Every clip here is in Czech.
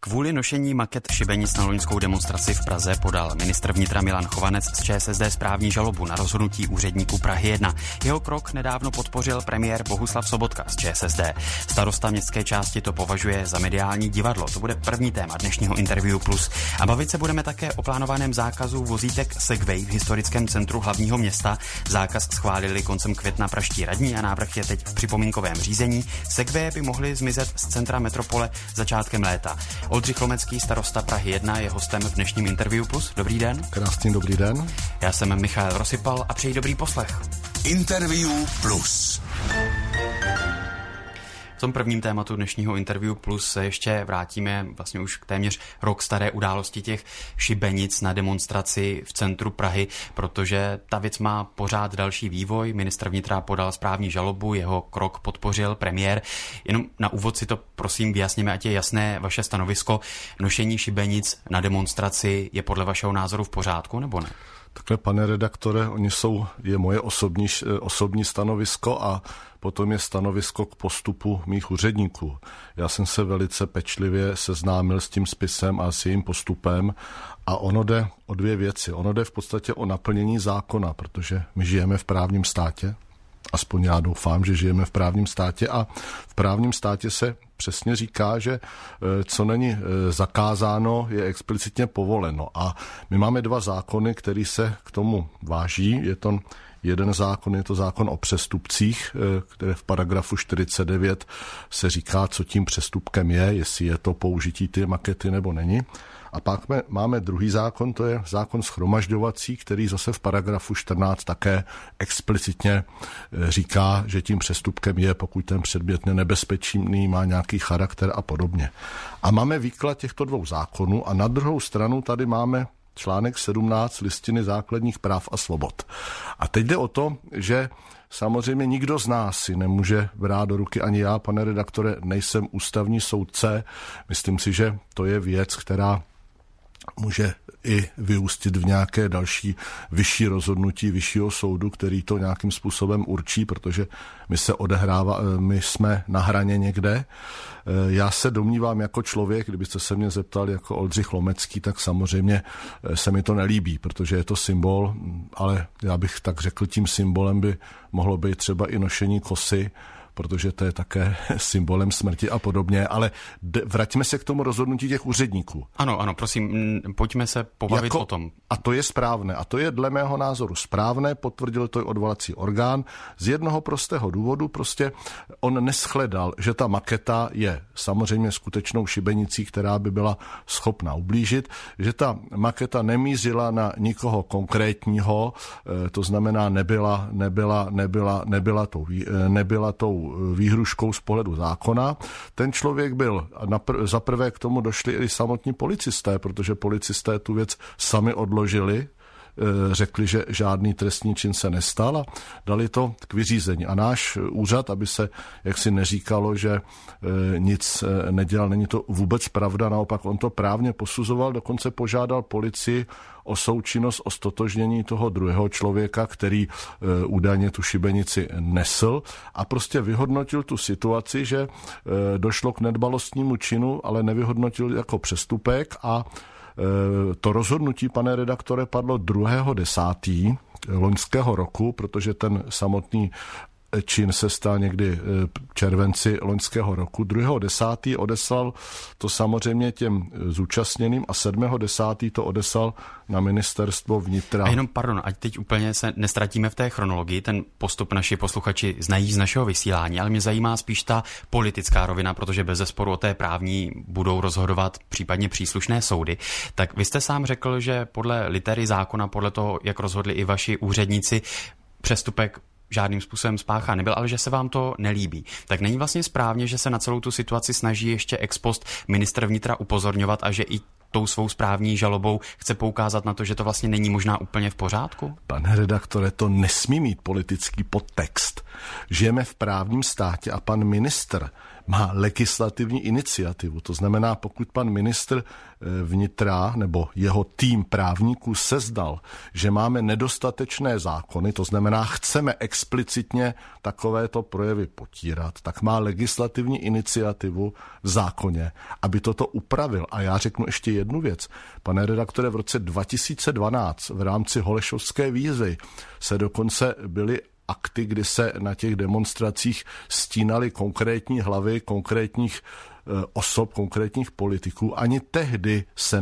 Kvůli nošení maket šibenic na loňskou demonstraci v Praze podal ministr vnitra Milan Chovanec z ČSSD správní žalobu na rozhodnutí úředníků Prahy 1. Jeho krok nedávno podpořil premiér Bohuslav Sobotka z ČSSD. Starosta městské části to považuje za mediální divadlo. To bude první téma dnešního Interview Plus. A bavit se budeme také o plánovaném zákazu vozítek Segway v historickém centru hlavního města. Zákaz schválili koncem května pražští radní a návrh je teď v připomínkovém řízení. Segway by mohly zmizet z centra metropole začátkem léta. Oldřich Lomecký, starosta Prahy 1, je hostem v dnešním Interview Plus. Dobrý den. Krásný dobrý den. Já jsem Michal Rosypal a přeji dobrý poslech. Interview Plus. V tom prvním tématu dnešního Interview Plus se ještě vrátíme vlastně už k téměř rok staré události těch šibenic na demonstraci v centru Prahy, protože ta věc má pořád další vývoj. Ministr vnitra podal správní žalobu, jeho krok podpořil premiér. Jenom na úvod si to prosím vyjasněme, ať je jasné vaše stanovisko. Nošení šibenic na demonstraci je podle vašeho názoru v pořádku nebo ne? Takhle, pane redaktore, je moje osobní stanovisko a potom je stanovisko k postupu mých úředníků. Já jsem se velice pečlivě seznámil s tím spisem a s jejím postupem a ono jde o dvě věci. Ono jde v podstatě o naplnění zákona, protože my žijeme v právním státě, aspoň já doufám, že žijeme v právním státě a v právním státě se přesně říká, že co není zakázáno, je explicitně povoleno. A my máme dva zákony, který se k tomu váží. Je to jeden zákon, je to zákon o přestupcích, které v paragrafu 49 se říká, co tím přestupkem je, jestli je to použití ty makety nebo není. A pak máme druhý zákon, to je zákon shromažďovací, který zase v paragrafu 14 také explicitně říká, že tím přestupkem je, pokud ten předmět je nebezpečný, má nějaký charakter a podobně. A máme výklad těchto dvou zákonů a na druhou stranu tady máme článek 17 Listiny základních práv a svobod. A teď jde o to, že samozřejmě nikdo z nás si nemůže brát do ruky, ani já, pane redaktore, nejsem ústavní soudce. Myslím si, že to je věc, která může i vyústit v nějaké další vyšší rozhodnutí vyššího soudu, který to nějakým způsobem určí, protože my jsme na hraně někde. Já se domnívám jako člověk, kdybyste se mě zeptal jako Oldřich Lomecký, tak samozřejmě se mi to nelíbí, protože je to symbol, ale já bych tak řekl, tím symbolem by mohlo být třeba i nošení kosy, protože to je také symbolem smrti a podobně, ale vraťme se k tomu rozhodnutí těch úředníků. Ano, prosím, pojďme se pobavit o tom. A to je správné, a to je dle mého názoru správné, potvrdil to i odvolací orgán, z jednoho prostého důvodu, prostě on neschledal, že ta maketa je samozřejmě skutečnou šibenicí, která by byla schopna ublížit, že ta maketa nemířila na nikoho konkrétního, to znamená nebyla tou výhruškou z pohledu zákona. Ten člověk byl, za prvé k tomu došli i samotní policisté, protože policisté tu věc sami odložili, řekli, že žádný trestní čin se nestal a dali to k vyřízení. A náš úřad, aby se jaksi neříkalo, že nic nedělal, není to vůbec pravda, naopak on to právně posuzoval, dokonce požádal policii o součinnost, o stotožnění toho druhého člověka, který údajně tu šibenici nesl a prostě vyhodnotil tu situaci, že došlo k nedbalostnímu činu, ale nevyhodnotil jako přestupek a to rozhodnutí, pane redaktore, padlo 2.10. loňského roku, protože ten samotný čin se stal někdy červenci loňského roku. 2.10. odeslal to samozřejmě těm zúčastněným a 7.10. to odeslal na ministerstvo vnitra. A jenom pardon, ať teď úplně se nestratíme v té chronologii, ten postup naši posluchači znají z našeho vysílání, ale mě zajímá spíš ta politická rovina, protože bezesporu o té právní budou rozhodovat případně příslušné soudy. Tak vy jste sám řekl, že podle litery zákona, podle toho, jak rozhodli i vaši úředníci, přestupek žádným způsobem spáchá nebyl, ale že se vám to nelíbí. Tak není vlastně správně, že se na celou tu situaci snaží ještě ex post ministr vnitra upozorňovat a že i tou svou správní žalobou chce poukázat na to, že to vlastně není možná úplně v pořádku? Pane redaktore, to nesmí mít politický podtext. Žijeme v právním státě a pan ministr má legislativní iniciativu. To znamená, pokud pan ministr vnitra nebo jeho tým právníků sezdal, že máme nedostatečné zákony, to znamená, chceme explicitně takovéto projevy potírat, tak má legislativní iniciativu v zákoně, aby toto upravil. A já řeknu ještě jednu věc. Pane redaktore, v roce 2012 v rámci Holešovské výzvy se dokonce byly akty, kdy se na těch demonstracích stínaly konkrétní hlavy konkrétních osob, konkrétních politiků. Ani tehdy se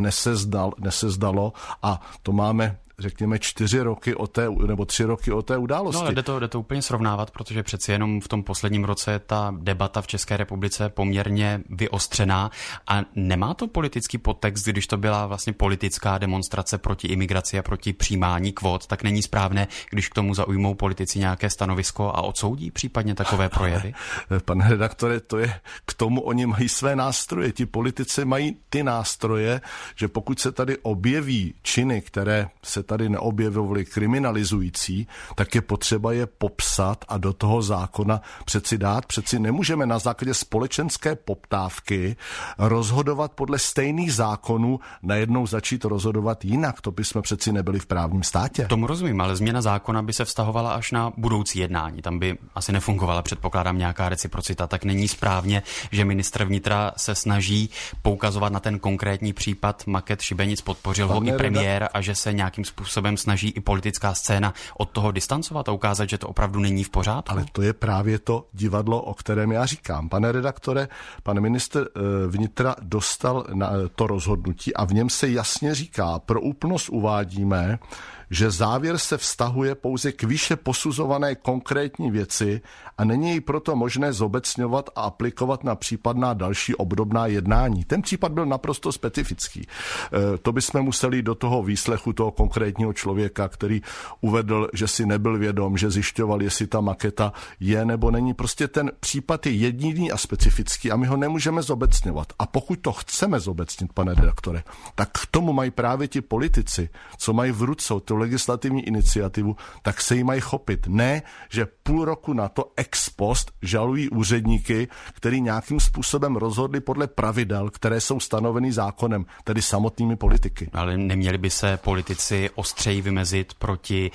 nesezdalo a to máme řekněme 4 roky nebo 3 roky od té události. No ale jde to úplně srovnávat, protože přeci jenom v tom posledním roce je ta debata v České republice poměrně vyostřená a nemá to politický podtext, když to byla vlastně politická demonstrace proti imigraci a proti přijímání kvót, tak není správné, když k tomu zaujmou politici nějaké stanovisko a odsoudí případně takové projevy? Pane redaktore, to je k tomu oni mají své nástroje. Ti politici mají ty nástroje, že pokud se tady objeví činy, které se tady neobjevovaly kriminalizující, tak je potřeba je popsat a do toho zákona přeci dát. Přeci nemůžeme na základě společenské poptávky rozhodovat podle stejných zákonů, najednou začít rozhodovat jinak. To bychom přeci nebyli v právním státě. Tomu rozumím, ale změna zákona by se vztahovala až na budoucí jednání. Tam by asi nefungovala, předpokládám, nějaká reciprocita. Tak není správně, že ministr vnitra se snaží poukazovat na ten konkrétní případ Maket Šibenic, podpořil ho i premiér a že se nějakým způsobem snaží i politická scéna od toho distancovat a ukázat, že to opravdu není v pořádku. Ale to je právě to divadlo, o kterém já říkám. Pane redaktore, pan ministr vnitra dostal to rozhodnutí a v něm se jasně říká, pro úplnost uvádíme, že závěr se vztahuje pouze k výše posuzované konkrétní věci a není jej proto možné zobecňovat a aplikovat na případná další obdobná jednání. Ten případ byl naprosto specifický. To bychom museli do toho výslechu toho konkrétního člověka, který uvedl, že si nebyl vědom, že zjišťoval, jestli ta maketa je nebo není. Prostě ten případ je jediný a specifický a my ho nemůžeme zobecňovat. A pokud to chceme zobecnit, pane redaktore, tak k tomu mají právě ti politici, co mají v ruce tu legislativní iniciativu, tak se jí mají chopit. Ne, že půl roku na to ex post žalují úředníky, který nějakým způsobem rozhodli podle pravidel, které jsou stanoveny zákonem, tedy samotnými politiky. Ale neměli by se politici ostřeji vymezit proti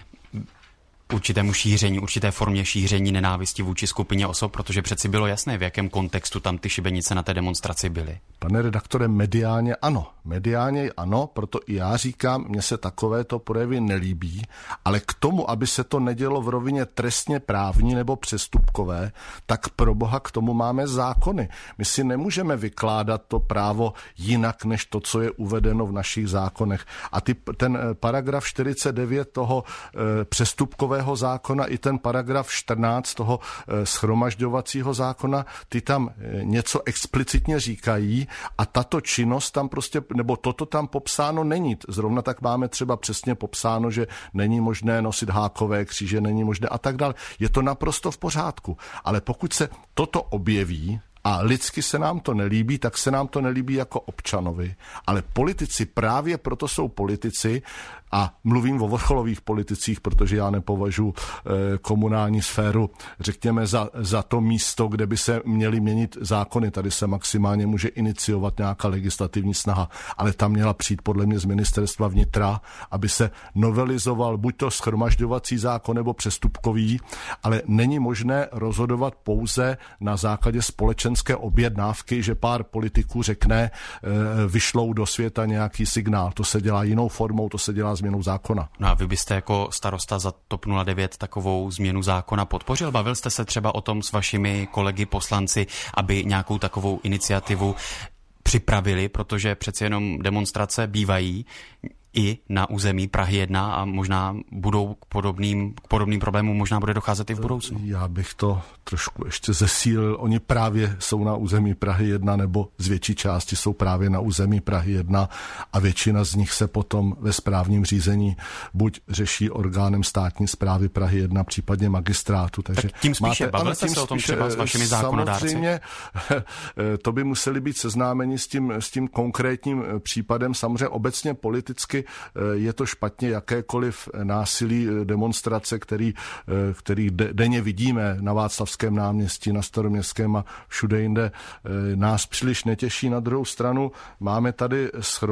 určitému šíření, určité formě šíření nenávisti vůči skupině osob, protože přeci bylo jasné, v jakém kontextu tam ty šibenice na té demonstraci byly. Pane redaktore, mediálně ano, proto i já říkám, mně se takovéto projevy nelíbí, ale k tomu, aby se to nedělo v rovině trestně právní nebo přestupkové, tak pro boha k tomu máme zákony. My si nemůžeme vykládat to právo jinak, než to, co je uvedeno v našich zákonech. A ten paragraf 49 toho přestupkového zákona i ten paragraf 14 toho shromažďovacího zákona, ty tam něco explicitně říkají a tato činnost tam prostě, nebo toto tam popsáno není. Zrovna tak máme třeba přesně popsáno, že není možné nosit hákové kříže, není možné a tak dále. Je to naprosto v pořádku. Ale pokud se toto objeví, a lidsky se nám to nelíbí, tak se nám to nelíbí jako občanovi. Ale politici právě proto jsou politici a mluvím o vrcholových politicích, protože já nepovažuji komunální sféru, řekněme, za to místo, kde by se měly měnit zákony. Tady se maximálně může iniciovat nějaká legislativní snaha, ale tam měla přijít podle mě z ministerstva vnitra, aby se novelizoval buď to shromažďovací zákon nebo přestupkový, ale není možné rozhodovat pouze na základě společenské objednávky, že pár politiků řekne, vyšlou do světa nějaký signál. To se dělá jinou formou, to se dělá změnou zákona. No a vy byste jako starosta za TOP 09 takovou změnu zákona podpořil? Bavil jste se třeba o tom s vašimi kolegy poslanci, aby nějakou takovou iniciativu připravili, protože přeci jenom demonstrace bývají i na území Prahy 1 a možná budou k podobným problémům možná bude docházet i v budoucnu. Já bych to trošku ještě zesílil. Oni právě jsou na území Prahy 1 nebo z větší části jsou právě na území Prahy 1 a většina z nich se potom ve správním řízení buď řeší orgánem státní správy Prahy 1, případně magistrátu. Takže tak tím spíše, bavil jste se o tom třeba s vašimi zákonodárci? Samozřejmě, to by museli být seznámeni s tím konkrétním případem. Samozřejmě obecně politicky je to špatně, jakékoliv násilí, demonstrace, který denně vidíme na Václavském náměstí, na Staroměstském a všude jinde, nás příliš netěší. Na druhou stranu máme tady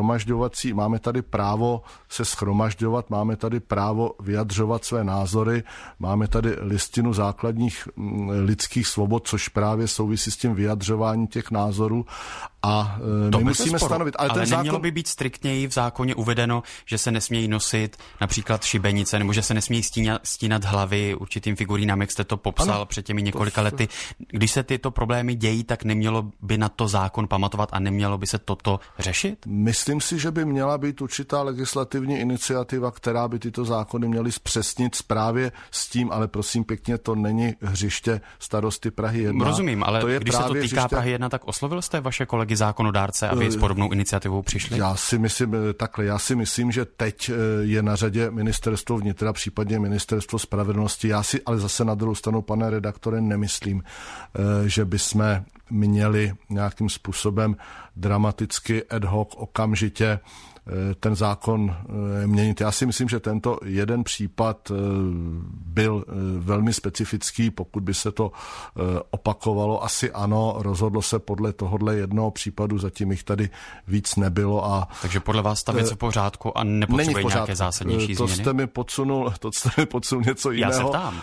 máme tady právo se shromažďovat, máme tady právo vyjadřovat své názory, máme tady listinu základních lidských svobod, což právě souvisí s tím vyjadřováním těch názorů a my musíme stanovit. Ale nemělo by být striktněji v zákoně uvedeno, že se nesmějí nosit například šibenice, nebo že se nesmějí stínat hlavy určitým figurínám, jak jste to popsal před těmi několika lety. Když se tyto problémy dějí, tak nemělo by na to zákon pamatovat a nemělo by se toto řešit? Myslím si, že by měla být určitá legislativní iniciativa, která by tyto zákony měly zpřesnit právě s tím, ale prosím pěkně, to není hřiště starosty Prahy 1. Rozumím, ale když se to týká Prahy 1, tak oslovil jste vaše kolegy zákonodárce, aby s podobnou iniciativou přišli? Já si myslím, že teď je na řadě ministerstvo vnitra, případně ministerstvo spravedlnosti. Já si ale zase na druhou stranu, pane redaktore, nemyslím, že bychom měli nějakým způsobem dramaticky ad hoc okamžitě ten zákon měnit. Já si myslím, že tento jeden případ byl velmi specifický, pokud by se to opakovalo, asi ano, rozhodlo se podle tohohle jednoho případu, zatím jich tady víc nebylo. Takže podle vás ta věc v pořádku a nepotřebuje nějaké zásadnější změny? To jste mi podsunul něco jiného. Já se ptám.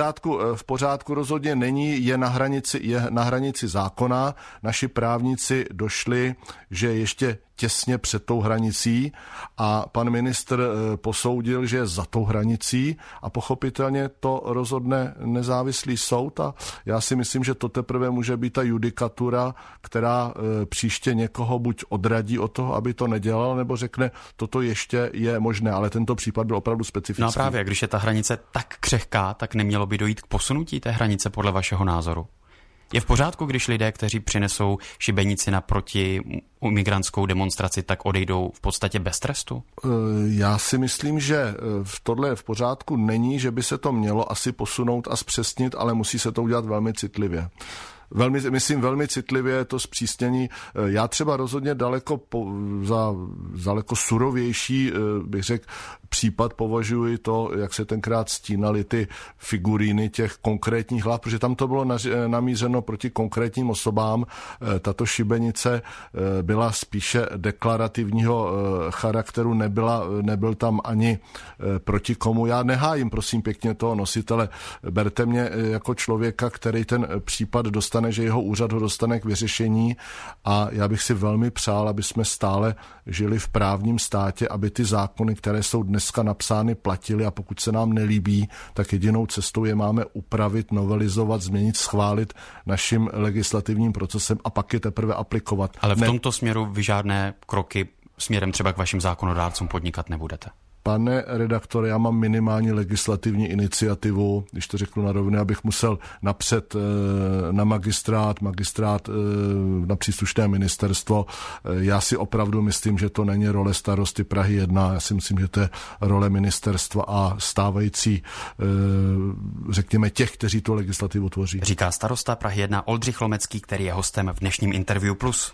V pořádku rozhodně není, je na hranici zákona. Naši právníci došli, že ještě těsně před tou hranicí a pan ministr posoudil, že je za tou hranicí a pochopitelně to rozhodne nezávislý soud a já si myslím, že to teprve může být ta judikatura, která příště někoho buď odradí od toho, aby to nedělal, nebo řekne, toto ještě je možné, ale tento případ byl opravdu specifický. No a právě, když je ta hranice tak křehká, tak nemělo by dojít k posunutí té hranice podle vašeho názoru? Je v pořádku, když lidé, kteří přinesou šibenici na protiimigrantskou demonstraci, tak odejdou v podstatě bez trestu? Já si myslím, že tohle v pořádku není, že by se to mělo asi posunout a zpřesnit, ale musí se to udělat velmi citlivě. Velmi citlivě to zpřísnění. Já třeba rozhodně daleko surovější, bych řekl, případ považuji to, jak se tenkrát stínaly ty figuríny těch konkrétních hlav, protože tam to bylo namířeno proti konkrétním osobám. Tato šibenice byla spíše deklarativního charakteru, nebyl tam ani proti komu. Já nehájím, prosím pěkně, toho nositele. Berte mě jako člověka, který ten případ dostane, že jeho úřad ho dostane k vyřešení a já bych si velmi přál, aby jsme stále žili v právním státě, aby ty zákony, které jsou dneska napsány, platily a pokud se nám nelíbí, tak jedinou cestou je máme upravit, novelizovat, změnit, schválit naším legislativním procesem a pak je teprve aplikovat. Ale v tomto směru vy žádné kroky směrem třeba k vašim zákonodárcům podnikat nebudete? Pane redaktore, já mám minimální legislativní iniciativu, když to řeknu na rovinu, abych musel napřed na magistrát na příslušné ministerstvo. Já si opravdu myslím, že to není role starosty Prahy 1, já si myslím, že to je role ministerstva a stávající, řekněme, těch, kteří tu legislativu tvoří. Říká starosta Prahy 1 Oldřich Lomecký, který je hostem v dnešním Interview Plus.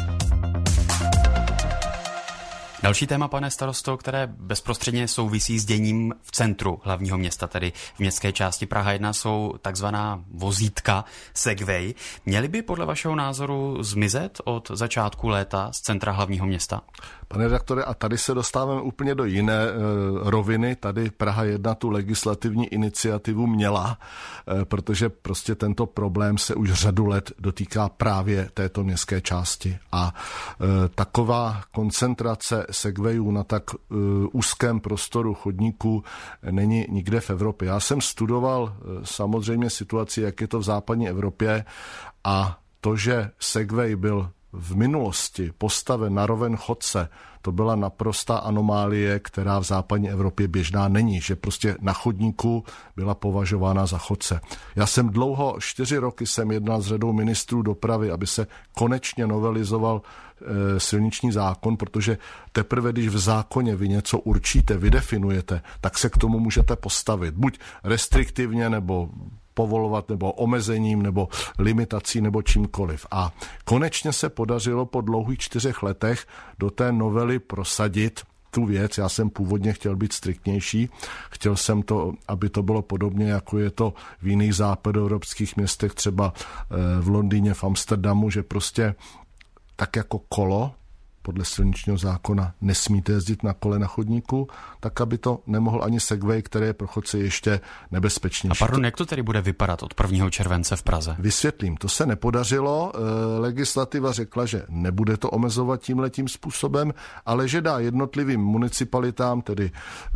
Další téma, pane starosto, které bezprostředně souvisí s děním v centru hlavního města, tedy v městské části Praha 1, jsou takzvaná vozítka Segway. Měly by podle vašeho názoru zmizet od začátku léta z centra hlavního města? Pane redaktore, a tady se dostáváme úplně do jiné roviny. Tady Praha 1 tu legislativní iniciativu měla, protože prostě tento problém se už řadu let dotýká právě této městské části. A taková koncentrace segwayů na tak úzkém prostoru chodníků není nikde v Evropě. Já jsem studoval samozřejmě situaci, jak je to v západní Evropě a to, že segway byl v minulosti postaven na roven chodce, to byla naprostá anomálie, která v západní Evropě běžná není, že prostě na chodníku byla považována za chodce. Já jsem 4 roky jsem jednal s řadou ministrů dopravy, aby se konečně novelizoval silniční zákon, protože teprve, když v zákoně vy něco určíte, vydefinujete, tak se k tomu můžete postavit. Buď restriktivně, nebo povolovat, nebo omezením, nebo limitací, nebo čímkoliv. A konečně se podařilo po dlouhých 4 letech do té novely prosadit tu věc. Já jsem původně chtěl být striktnější. Chtěl jsem to, aby to bylo podobně, jako je to v jiných západoevropských městech, třeba v Londýně, v Amsterdamu, že prostě tak jako kolo podle silničního zákona nesmíte jezdit na kole na chodníku, tak aby to nemohl ani segway, který je pro chodce ještě nebezpečnější. A pardon, jak to tedy bude vypadat od 1. července v Praze? Vysvětlím, to se nepodařilo. Legislativa řekla, že nebude to omezovat tímhletím způsobem, ale že dá jednotlivým municipalitám, tedy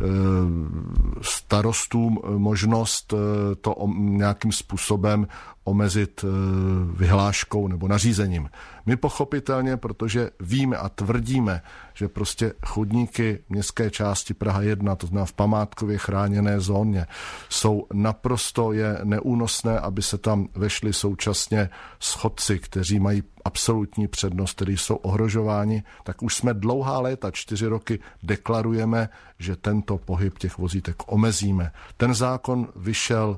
starostům, možnost to nějakým způsobem omezit vyhláškou nebo nařízením. My pochopitelně, protože víme a tvrdíme, že prostě chodníky městské části Praha 1, to znamená v památkově chráněné zóně, jsou naprosto neúnosné, aby se tam vešli současně schodci, kteří mají absolutní přednost, kteří jsou ohrožováni, tak už jsme dlouhá léta, 4 roky, deklarujeme, že tento pohyb těch vozítek omezíme. Ten zákon vyšel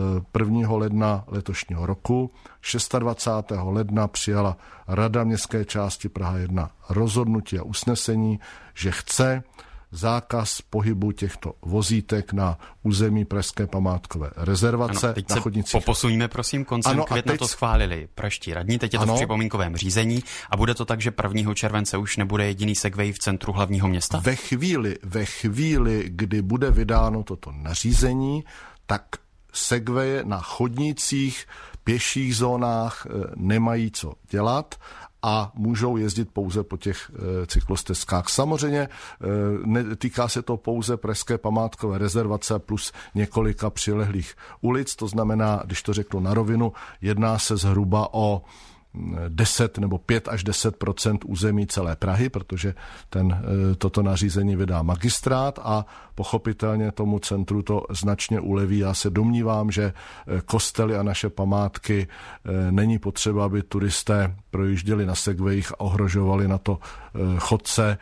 1. ledna letošního roku. 26. ledna přijala Rada městské části Praha 1 rozhodnutí a usnesení, že chce zákaz pohybu těchto vozítek na území pražské památkové rezervace. Ano, teď na chodnicích. Poposuňme, prosím, koncem května to schválili pražští radní, teď je to v připomínkovém řízení a bude to tak, že 1. července už nebude jediný segway v centru hlavního města? Ve chvíli, kdy bude vydáno toto nařízení, tak segwaye na chodnících, pěších zónách nemají co dělat a můžou jezdit pouze po těch cyklostezkách. Samozřejmě netýká se to pouze pražské památkové rezervace plus několika přilehlých ulic, to znamená, když to řeknu na rovinu, jedná se zhruba o 10 nebo 5 až 10% území celé Prahy, protože toto nařízení vydá magistrát a pochopitelně tomu centru to značně uleví. Já se domnívám, že kostely a naše památky není potřeba, aby turisté projížděli na segwayích a ohrožovali na to chodce.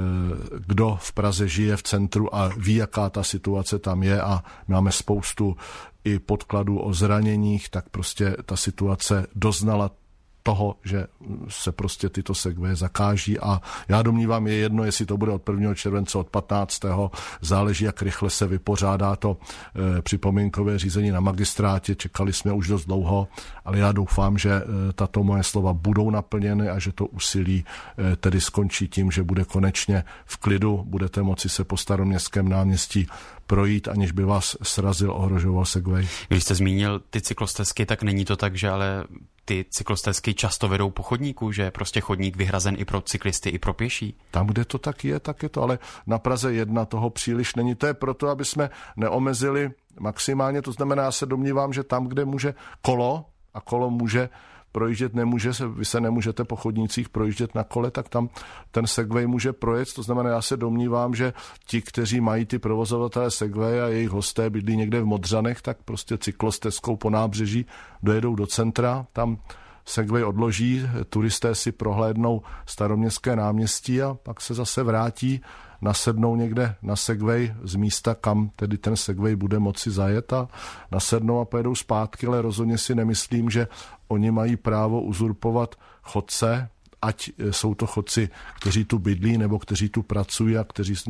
Kdo v Praze žije v centru a ví, jaká ta situace tam je a máme spoustu i podkladů o zraněních, tak prostě ta situace doznala toho, že se prostě tyto segwaye zakáží a já domnívám, je jedno, jestli to bude od 1. července, od 15. záleží, jak rychle se vypořádá to připomínkové řízení na magistrátě, čekali jsme už dost dlouho, ale já doufám, že tato moje slova budou naplněny a že to úsilí tedy skončí tím, že bude konečně v klidu, budete moci se po Staroměstském náměstí projít, aniž by vás srazil, ohrožoval segway. Když jste zmínil ty cyklostezky, tak není to tak, že ale ty cyklostezky často vedou po chodníku, že je prostě chodník vyhrazen i pro cyklisty, i pro pěší? Tam, kde to tak je to, ale na Praze 1 toho příliš není. To je proto, aby jsme neomezili maximálně, to znamená, já se domnívám, že tam, kde může kolo může projíždět, vy se nemůžete po chodnících projíždět na kole, tak tam ten segway může projet. To znamená, já se domnívám, že ti, kteří mají ty provozovatelé segway a jejich hosté bydlí někde v Modřanech, tak prostě cyklostezkou po nábřeží dojedou do centra, tam segway odloží, turisté si prohlédnou Staroměstské náměstí a pak se zase vrátí, nasednou někde na segway z místa, kam tedy ten segway bude moci zajet a nasednou a pojedou zpátky, ale rozhodně si nemyslím, že oni mají právo uzurpovat chodce, ať jsou to chodci, kteří tu bydlí, nebo kteří tu pracují a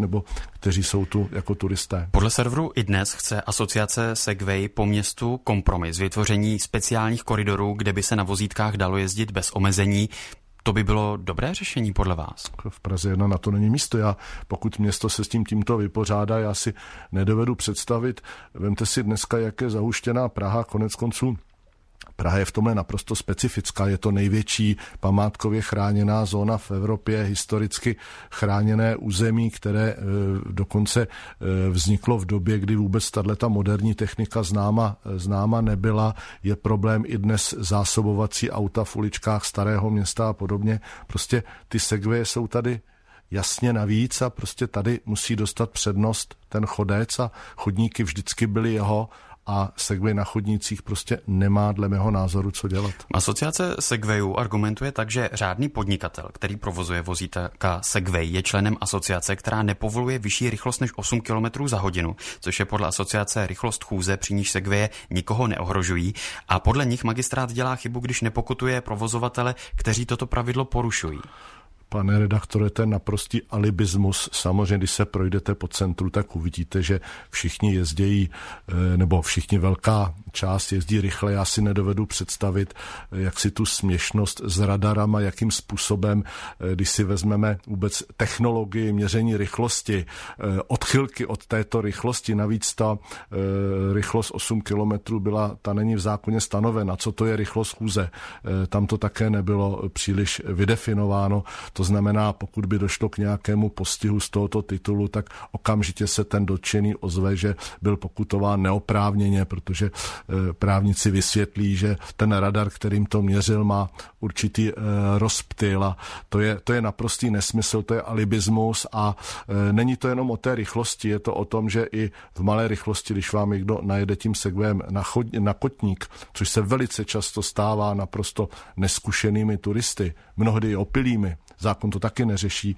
kteří jsou tu jako turisté. Podle serveru iDnes chce asociace Segway po městu kompromis, vytvoření speciálních koridorů, kde by se na vozítkách dalo jezdit bez omezení. To by bylo dobré řešení podle vás? V Praze 1 na to není místo. Pokud město se s tímto vypořádá, já si nedovedu představit. Vemte si dneska, jak je zahuštěná Praha, koneckonců Praha je v tomhle naprosto specifická. Je to největší památkově chráněná zóna v Evropě, historicky chráněné území, které dokonce vzniklo v době, kdy vůbec tato moderní technika známa nebyla. Je problém i dnes zásobovací auta v uličkách Starého Města a podobně. Prostě ty segwaye jsou tady jasně navíc a prostě tady musí dostat přednost ten chodec a chodníky vždycky byly jeho a segway na chodnících prostě nemá dle mého názoru co dělat. Asociace segwayů argumentuje tak, že řádný podnikatel, který provozuje vozítka segway, je členem asociace, která nepovoluje vyšší rychlost než 8 km za hodinu, což je podle asociace rychlost chůze, při níž segwaye nikoho neohrožují a podle nich magistrát dělá chybu, když nepokutuje provozovatele, kteří toto pravidlo porušují. Pane redaktore, to je naprostý alibismus. Samozřejmě, když se projdete po centru, tak uvidíte, že všichni jezdí, nebo všichni velká část jezdí rychle. Já si nedovedu představit, jak si tu směšnost s radarama, jakým způsobem, když si vezmeme vůbec technologii měření rychlosti, odchylky od této rychlosti, navíc ta rychlost 8 km ta není v zákoně stanovena. Co to je rychlost chůze? Tam to také nebylo příliš vydefinováno. To znamená, pokud by došlo k nějakému postihu z tohoto titulu, tak okamžitě se ten dotčený ozve, že byl pokutován neoprávněně, protože právníci vysvětlí, že ten radar, kterým to měřil, má určitý rozptyl a to je naprostý nesmysl, to je alibismus a není to jenom o té rychlosti, je to o tom, že i v malé rychlosti, když vám někdo najede tím segwayem na kotník, což se velice často stává naprosto neskušenými turisty, mnohdy i opilými, zákon to taky neřeší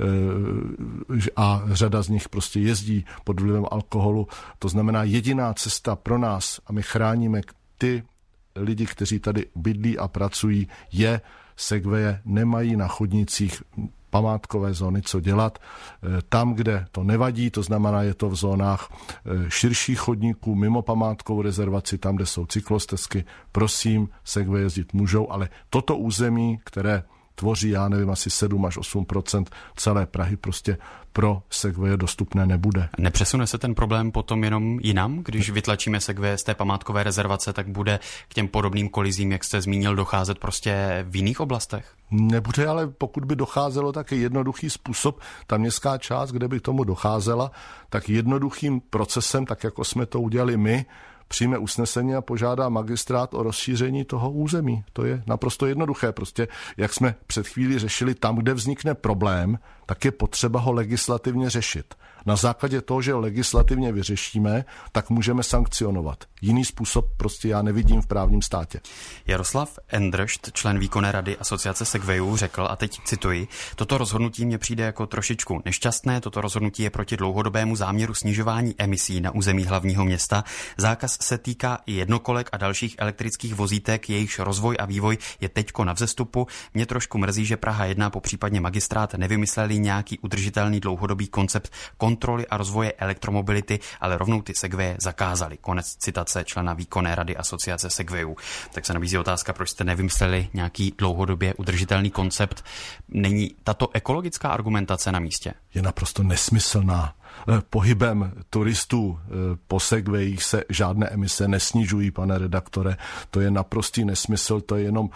a řada z nich prostě jezdí pod vlivem alkoholu. To znamená jediná cesta pro nás a my chráníme ty lidi, kteří tady bydlí a pracují, je segwaye nemají na chodnících památkové zóny co dělat. Tam, kde to nevadí, to znamená, je to v zónách širších chodníků, mimo památkovou rezervaci, tam, kde jsou cyklostezky, prosím, segwaye jezdit můžou, ale toto území, které tvoří, já nevím, asi 7 až 8% celé Prahy, prostě pro segwaye dostupné nebude. Nepřesune se ten problém potom jenom jinam? Když vytlačíme segwaye z té památkové rezervace, tak bude k těm podobným kolizím, jak jste zmínil, docházet prostě v jiných oblastech? Nebude, ale pokud by docházelo, tak je jednoduchý způsob. Ta městská část, kde by k tomu docházela, tak jednoduchým procesem, tak jako jsme to udělali my, přijme usnesení a požádá magistrát o rozšíření toho území. To je naprosto jednoduché. Prostě, jak jsme před chvílí řešili, tam, kde vznikne problém, tak je potřeba ho legislativně řešit. Na základě toho, že ho legislativně vyřešíme, tak můžeme sankcionovat. Jiný způsob prostě já nevidím v právním státě. Jaroslav Endršt, člen výkonné rady Asociace segwayů, řekl, a teď cituji, toto rozhodnutí mně přijde jako trošičku nešťastné, toto rozhodnutí je proti dlouhodobému záměru snižování emisí na území hlavního města. Zákaz se týká i jednokolek a dalších elektrických vozítek, jejichž rozvoj a vývoj je teďko na vzestupu. Mě trošku mrzí, že Praha 1, popřípadně magistrát, nevymysleli nějaký udržitelný dlouhodobý koncept kontroly a rozvoje elektromobility, ale rovnou ty segwaye zakázali. Konec citace člena výkonné rady Asociace segwayů. Tak se nabízí otázka, proč jste nevymysleli nějaký dlouhodobě udržitelný koncept. Není tato ekologická argumentace na místě? Je naprosto nesmyslná. Pohybem turistů po segwayích se žádné emise nesnižují, pane redaktore. To je naprostý nesmysl, to je jenom,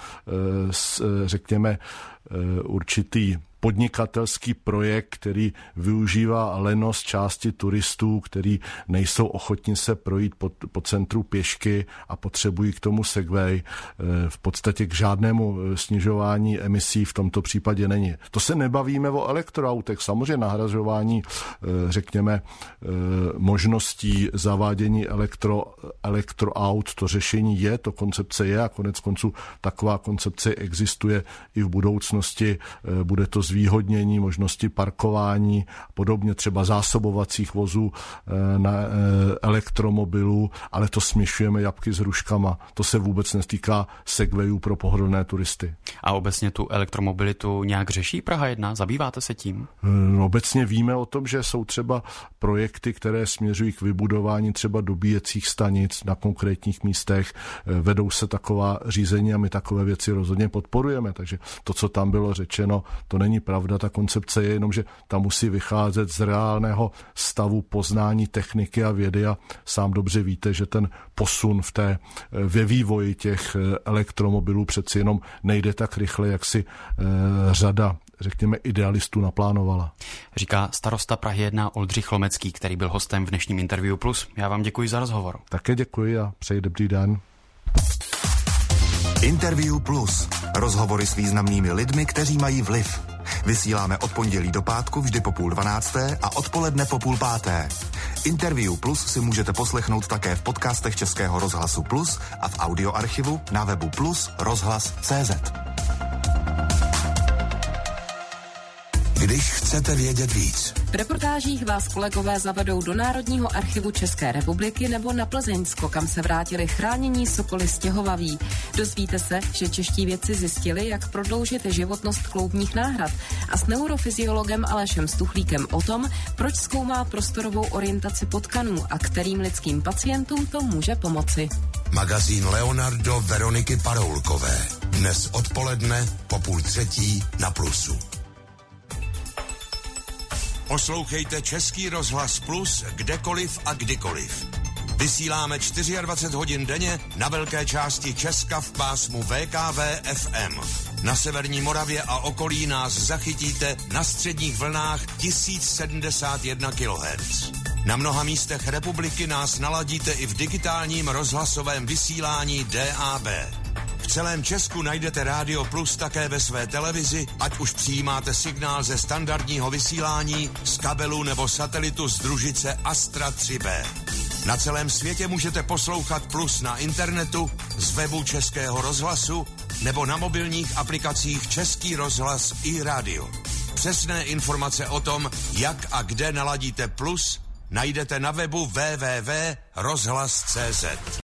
řekněme, určitý podnikatelský projekt, který využívá lenost části turistů, kteří nejsou ochotni se projít po centru pěšky a potřebují k tomu segway. V podstatě k žádnému snižování emisí v tomto případě není. To se nebavíme o elektroautech. Samozřejmě nahrazování, řekněme, možností zavádění elektroaut, to řešení je, to koncepce je a konec konců taková koncepce existuje i v budoucnosti. Bude to zvýhodnění možnosti parkování, podobně třeba zásobovacích vozů na elektromobilů, ale to směšujeme jabky s hruškama. To se vůbec netýká segwayů pro pohodlné turisty. A obecně tu elektromobilitu nějak řeší Praha 1? Zabýváte se tím? Obecně víme o tom, že jsou třeba projekty, které směřují k vybudování třeba dobíjecích stanic na konkrétních místech. Vedou se taková řízení a my takové věci rozhodně podporujeme. Takže to, co tam bylo řečeno, to není pravda. Ta koncepce je jenom, že tam musí vycházet z reálného stavu poznání techniky a vědy a sám dobře víte, že ten posun ve vývoji těch elektromobilů přeci jenom nejde tak rychle, jak si řada, řekněme, idealistů naplánovala. Říká starosta Prahy 1 Oldřich Lomecký, který byl hostem v dnešním Interview Plus. Já vám děkuji za rozhovor. Také děkuji a přeji dobrý den. Interview Plus. Rozhovory s významnými lidmi, kteří mají vliv. Vysíláme od pondělí do pátku vždy po 11:30 a odpoledne po 5:30. Interview Plus si můžete poslechnout také v podcastech Českého rozhlasu Plus a v audioarchivu na webu plus rozhlas.cz. když chcete vědět víc. V reportážích vás kolegové zavedou do Národního archivu České republiky nebo na Plzeňsko, kam se vrátili chránění sokoly stěhovaví. Dozvíte se, že čeští vědci zjistili, jak prodloužit životnost kloubních náhrad, a s neurofyziologem Alešem Stuchlíkem o tom, proč zkoumá prostorovou orientaci potkanů a kterým lidským pacientům to může pomoci. Magazín Leonardo Veroniky Paroulkové. Dnes odpoledne po 2:30 na Plusu. Poslouchejte Český rozhlas Plus kdekoliv a kdykoliv. Vysíláme 24 hodin denně na velké části Česka v pásmu VKV FM. Na severní Moravě a okolí nás zachytíte na středních vlnách 1071 kHz. Na mnoha místech republiky nás naladíte i v digitálním rozhlasovém vysílání DAB. V celém Česku najdete Rádio Plus také ve své televizi, ať už přijímáte signál ze standardního vysílání, z kabelu nebo satelitu z družice Astra 3B. Na celém světě můžete poslouchat Plus na internetu, z webu Českého rozhlasu nebo na mobilních aplikacích Český rozhlas i rádio. Přesné informace o tom, jak a kde naladíte Plus, najdete na webu www.rozhlas.cz.